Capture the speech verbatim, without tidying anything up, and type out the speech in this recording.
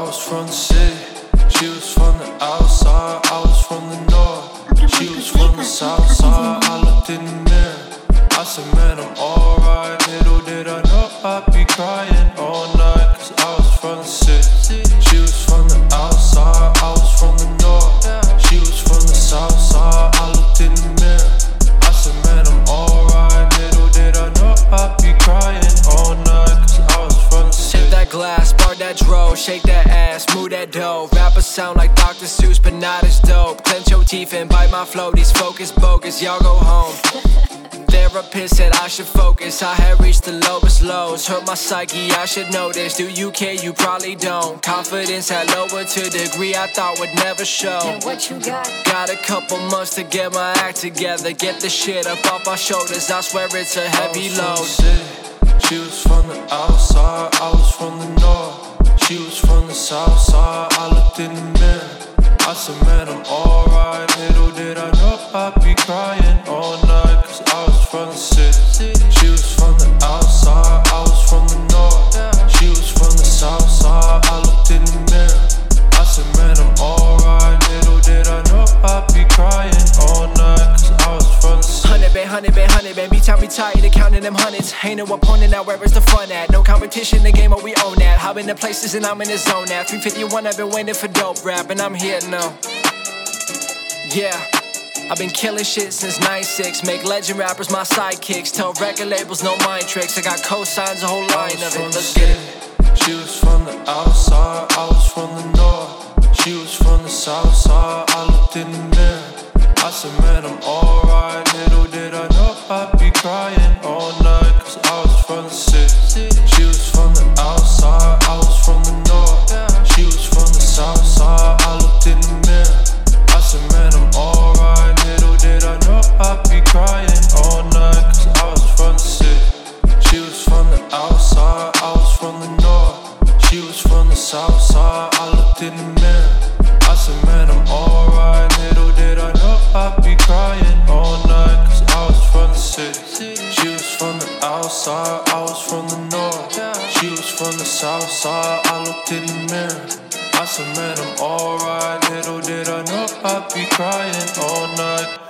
was from the city, she was from the outside, I was from the north. She was from the south side, I looked in the mirror, I said, man, I'm alright. Little did I know I'd be crying all night, cause I was from the city. She was from the outside, I was from the north. She was from the south side, I looked in the mirror, I said, man, I'm alright. Little did I know I'd be crying all night, cause I was from the city. Sip that glass, bar that dro, shake that ass, move that dough. Rappers sound like Doctor Seuss, but not as dope. Clench your teeth and bite my flow, these focus bogus, y'all go home. Therapist said I should focus, I had reached the lowest lows. Hurt my psyche, I should know this. Do you care? You probably don't. Confidence had lowered to a degree I thought would never show. And what you got? Got a couple months to get my act together, get the shit up off my shoulders, I swear it's a heavy load. She was from the outside, I was from the north. She was from the south side, I looked in the mirror, I said, man, I'm alright. Little did I know I'd be crying all night, cause I was from the city. She was from the outside, I was from the north. She was from the south side, I looked in the mirror, I said, man, I'm alright. Little did I know I'd be crying all night, cause I was from the city. Hundred band, hundred band, hundred band, beat time we tired of counting them hundreds. Ain't no opponent now, where is the fun at? No competition, the game, but we own that. Hop in the places and I'm in the zone now. three fifty-one, I've been waiting for dope rap, and I'm here now. Yeah, I've been killing shit since ninety-six. Make legend rappers my sidekicks. Tell record labels no mind tricks. I got cosigns, a whole line of it. Let's get it. She was from the outside, I was from the north. She was from the south side, I looked in the mirror, I said, man, I'm alright. Little did I know I'd be crying all night, cause I was from the city. She was from the outside, I was from the north. She was from the south side, I looked in the mirror, I said, man, I'm alright. Little did I know I'd be crying all night, cause I was from the city. She was from the outside, I was from the north. She was from the south side, I looked in the mirror, I said, man, I'm alright. Little did I know I'd be crying all night, cause I was from the city. She was from the outside, I was from the north. She was from the south side, I looked in the mirror, I said, man, I'm alright. Little did I know I'd be crying all night.